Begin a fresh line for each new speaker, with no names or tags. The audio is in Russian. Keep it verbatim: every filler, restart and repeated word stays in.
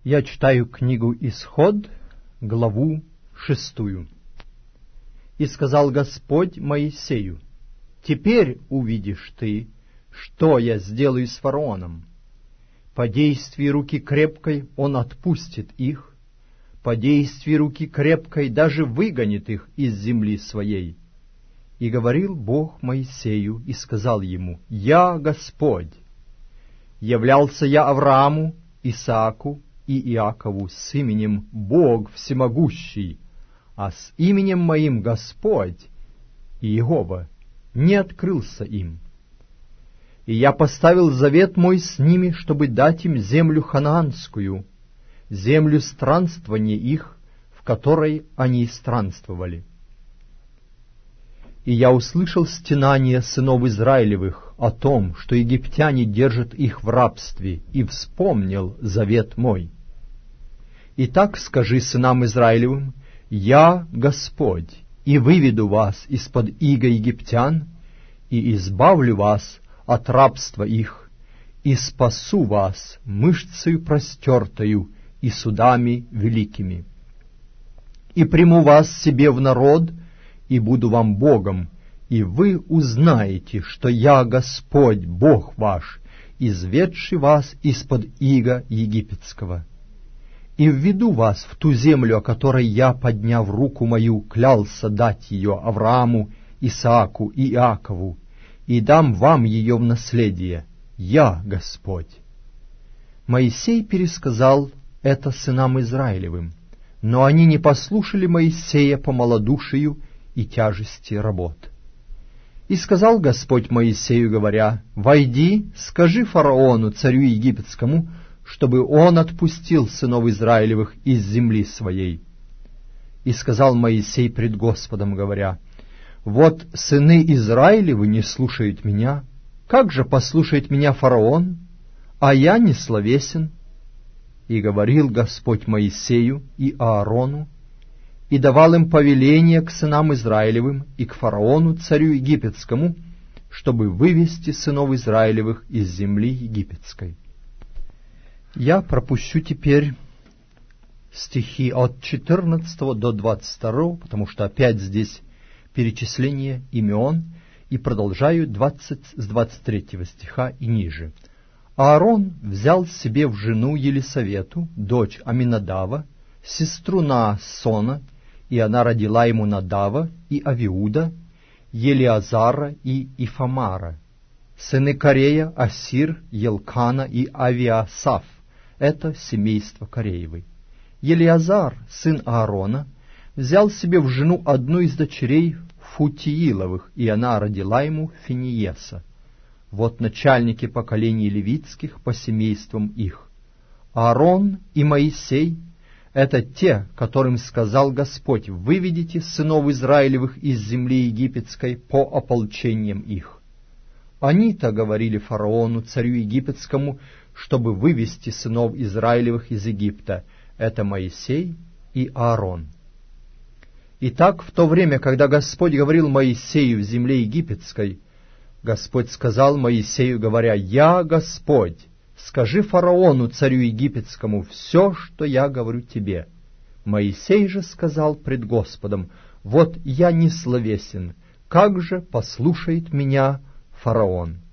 Я читаю книгу «Исход», главу шестую. «И сказал Господь Моисею: теперь увидишь ты, что я сделаю с фараоном. По действии руки крепкой он отпустит их, по действии руки крепкой даже выгонит их из земли своей. И говорил Бог Моисею и сказал ему: Я Господь. Являлся я Аврааму, Исааку и Иакову с именем Бог Всемогущий, а с именем моим Господь, Иегова, не открылся им. И я поставил завет мой с ними, чтобы дать им землю ханаанскую, землю странствования их, в которой они странствовали. И я услышал стенание сынов Израилевых о том, что египтяне держат их в рабстве, и вспомнил завет мой. Итак, скажи сынам Израилевым: Я Господь, и выведу вас из-под ига египтян, и избавлю вас от рабства их, и спасу вас мышцею простертою и судами великими. И приму вас себе в народ, и буду вам Богом, и вы узнаете, что я Господь, Бог ваш, изведший вас из-под ига египетского. И введу вас в ту землю, о которой я, подняв руку мою, клялся дать ее Аврааму, Исааку и Иакову, и дам вам ее в наследие. Я Господь». Моисей пересказал это сынам Израилевым, но они не послушали Моисея по малодушию и тяжести работ. И сказал Господь Моисею, говоря: «Войди, скажи фараону, царю египетскому, чтобы он отпустил сынов Израилевых из земли своей». И сказал Моисей пред Господом, говоря: «Вот сыны Израилевы не слушают меня, как же послушает меня фараон, а я не словесен?» И говорил Господь Моисею и Аарону, и давал им повеление к сынам Израилевым и к фараону, царю египетскому, чтобы вывести сынов Израилевых из земли египетской. Я пропущу теперь стихи от четырнадцатого до двадцать второго, потому что опять здесь перечисление имен, и продолжаю двадцать, с двадцать третьего стиха и ниже. «Аарон взял себе в жену Елисавету, дочь Аминадава, сестру Наасона, и она родила ему Надава и Авиуда, Елиазара и Ифамара. Сыны Корея: Асир, Елкана и Авиасаф. Это семейство Кореевы. Елиазар, сын Аарона, взял себе в жену одну из дочерей Футииловых, и она родила ему Финиеса. Вот начальники поколений левитских по семействам их. Аарон и Моисей — это те, которым сказал Господь: «Выведите сынов Израилевых из земли египетской по ополчениям их». Они-то говорили фараону, царю египетскому, чтобы вывести сынов Израилевых из Египта. Это Моисей и Аарон. Итак, в то время, когда Господь говорил Моисею в земле египетской, Господь сказал Моисею, говоря: «Я Господь, скажи фараону, царю египетскому, все, что я говорю тебе». Моисей же сказал пред Господом: «Вот я не словесен, как же послушает меня фараон?»